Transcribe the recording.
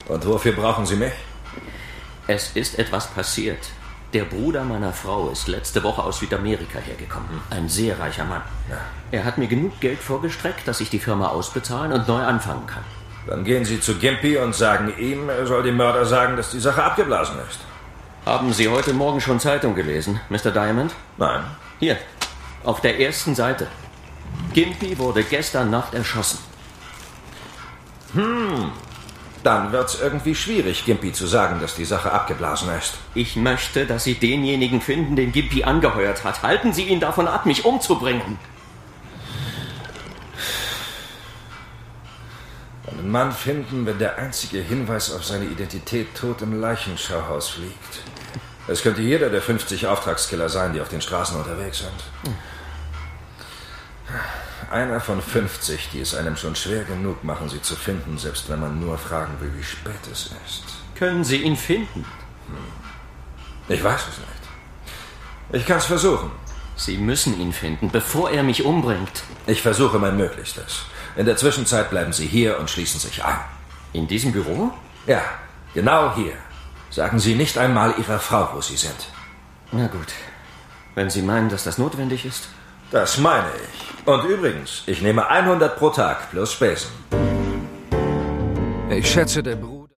Und wofür brauchen Sie mich? Es ist etwas passiert. Der Bruder meiner Frau ist letzte Woche aus Südamerika hergekommen. Ein sehr reicher Mann. Ja. Er hat mir genug Geld vorgestreckt, dass ich die Firma ausbezahlen und neu anfangen kann. Dann gehen Sie zu Gimpy und sagen ihm, er soll dem Mörder sagen, dass die Sache abgeblasen ist. Haben Sie heute Morgen schon Zeitung gelesen, Mr. Diamond? Nein. Hier, auf der ersten Seite. Gimpy wurde gestern Nacht erschossen. Dann wird's irgendwie schwierig, Gimpy zu sagen, dass die Sache abgeblasen ist. Ich möchte, dass Sie denjenigen finden, den Gimpy angeheuert hat. Halten Sie ihn davon ab, mich umzubringen. Einen Mann finden, wenn der einzige Hinweis auf seine Identität tot im Leichenschauhaus liegt. Es könnte jeder der 50 Auftragskiller sein, die auf den Straßen unterwegs sind. Einer von 50, die es einem schon schwer genug machen, sie zu finden, selbst wenn man nur fragen will, wie spät es ist. Können Sie ihn finden? Ich weiß es nicht. Ich kann es versuchen. Sie müssen ihn finden, bevor er mich umbringt. Ich versuche mein Möglichstes. In der Zwischenzeit bleiben Sie hier und schließen sich ein. In diesem Büro? Ja, genau hier. Sagen Sie nicht einmal Ihrer Frau, wo Sie sind. Na gut. Wenn Sie meinen, dass das notwendig ist. Das meine ich. Und übrigens, ich nehme 100 pro Tag plus Spesen. Ich schätze, der Bruder